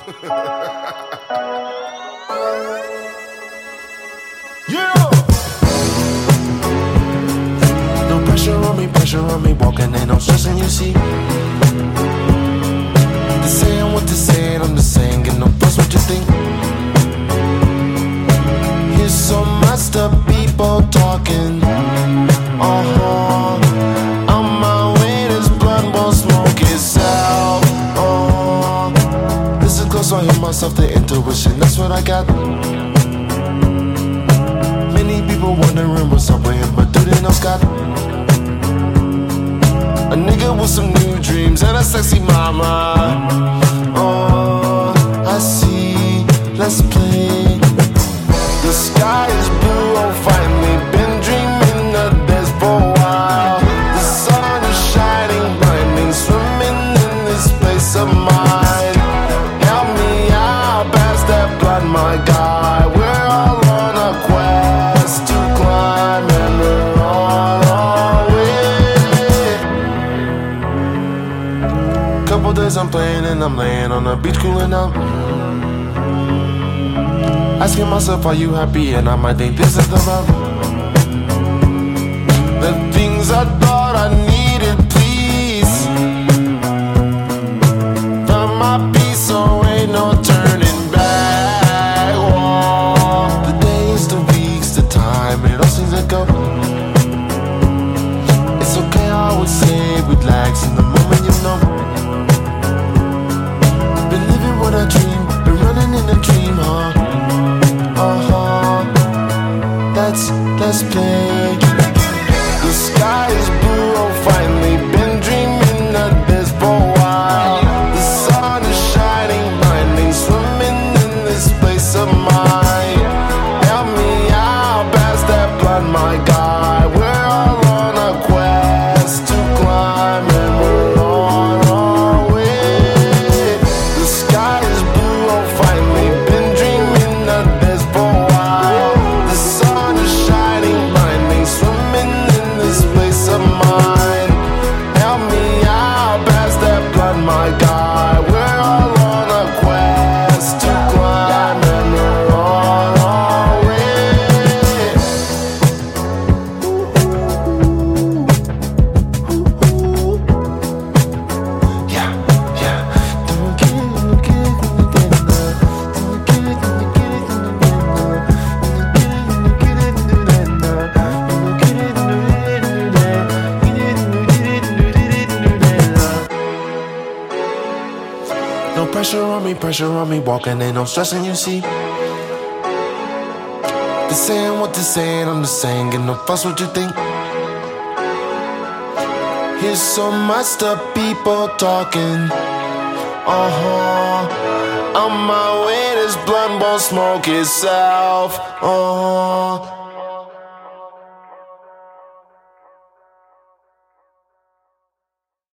Yeah! No pressure on me, walking, ain't no stressing, you see. They're saying what they're saying, I'm just saying, get no fuss what you think. Here's so much of people talking. On my way, this blunt won't smoke itself. Listen close, I hear myself, the intuition, that's what I got. Many people wondering what's up with him, but do they know Scott? A nigga with some new dreams and a sexy mama. I see, let's play. The sky is blue, oh finally. Been dreaming of this for a while. The sun is shining, blinding, swimming in this place of mine. Help me out, pass that blood, my guy. We're all on a quest to climb, and we're on our way. Couple days I'm playing and I'm laying on the beach cooling out. Asking myself, are you happy? And I might think this is the route. The things I thought I needed, please. Found my peace, so ain't no turning back. Whoa. The days, the weeks, the time, it all seems to go. It's okay, I would say, relax in the moment, you know. Been living what I dream, been running in a dream, huh? Let's play. The sky is blue, oh finally. Been dreaming of this for a while. The sun is shining, blinding, swimming in this place of mine. Help me out, pass that blood, my guy. We're all on a quest to climb, and we're on our way. The sky is blue, oh finally. Been dreaming of this for a while. The sun is shining, blinding, swimming in this place of mine. Help me out, pass that blood, my guy. We're all on a quest to climb, and we're on our way. Yeah, yeah. Don't get No pressure on me, walking, ain't no stressing, you see. They're saying what they're saying, I'm just saying, get no fuss what you think. Here's so much of people talking. On my way, this blunt won't smoke itself.